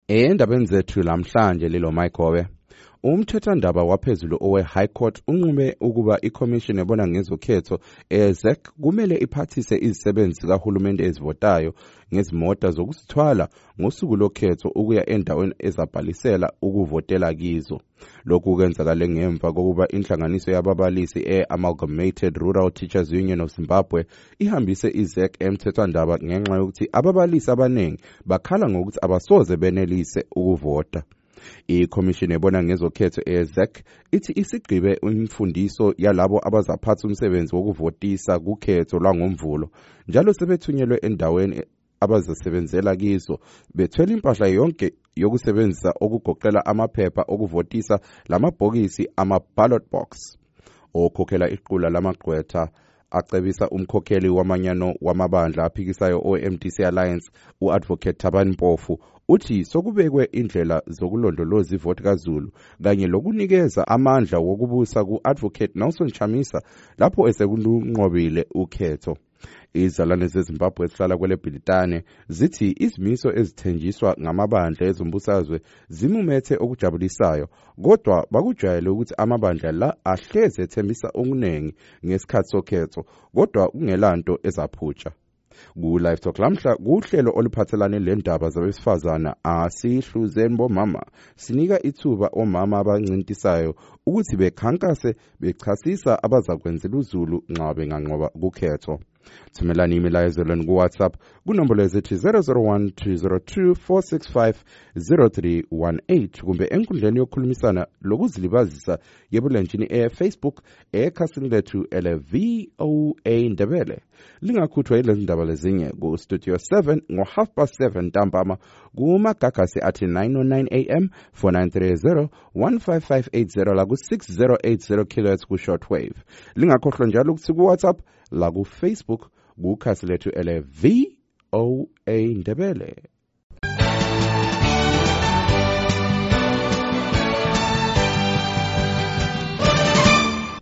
Endabeni zethu lamhlanje lelo Mike umthethwandaba waphezulu owe-High Court unqume ukuba iCommission ebona ngezokhetho ZEC kumele iphathise izisebenzi zikahulumende ezivotayo ngezimota zokuzithwala ngosuku lokhetho ukuya endaweni ezabhalisela ukuvotela kizo. Lokhu kwenzakale ngemva kokuba inhlanganiso yababalisi e-Amalgamated Rural Teachers Union of Zimbabwe ihambise iZEC emthethwandaba ngenxa yokuthi ababalisi abaningi bakhala ngokuthi abasoze benelise ukuvota. ICommission ebona ngezokhetho eZEC ithi isigqibe imfundiso yalabo abazaphatha umsebenzi wokuvotisa kukhetho lwangomvulo njalo sebethunyelwe endaweni abazasebenzela kizo bethwele impahla yonke yokusebenzisa okugoqela amaphepha okuvotisa lamabhokisi ama-ballot box. Okhokhela iqula lamagqwetha acebisa umkhokheli wamanyano wamabandla aphikisayo o-MDC Alliance u-Advocate Thabani Mpofu uthi sokubekwe indlela zokulondoloza ivoti kaZulu kanye lokunikeza amandla wokubusa ku-Advocate Nelson Chamisa lapho esekunqobile ukhetho. Izalwane zeZimbabwe ezihlala kwele Bhilitane zithi izimiso ezithenjiswa ngamabandla ezombusazwe zimumethe okujabulisayo kodwa bakujwayele ukuthi amabandla la ahleze ethembisa okunengi ngesikhathi sokhetho kodwa kungelanto ezaphutsha. Ku-Live Talk lamhla kuhlelo oluphathelane lendaba zabesifazana asihluzeni bomama sinika ithuba omama abancintisayo ukuthi bekhankase bechasisa abazakwenzela uZulu nxa benganqoba kukhetho. Thumelani imilayezelweni ku-WhatsApp kunombolo ezithi 001-202-465-0318 kumbe enkundleni yokukhulumisana lokuzilibazisa yebulenjini e-Facebook ekhasini lethu ele-VOA Ndebele. Lingakhuthwa yilezi ndaba lezinye ku-Studio 7 ngo-7:30 ntambama kumagagasi athi 9:09 AM 4930-15580 la ku-6080 kHz ku-shortwave. Lingakhohlwa njalo ukuthi ku-WhatsApp la ku-Facebook kukhasi lethu ele-VOA Ndebele.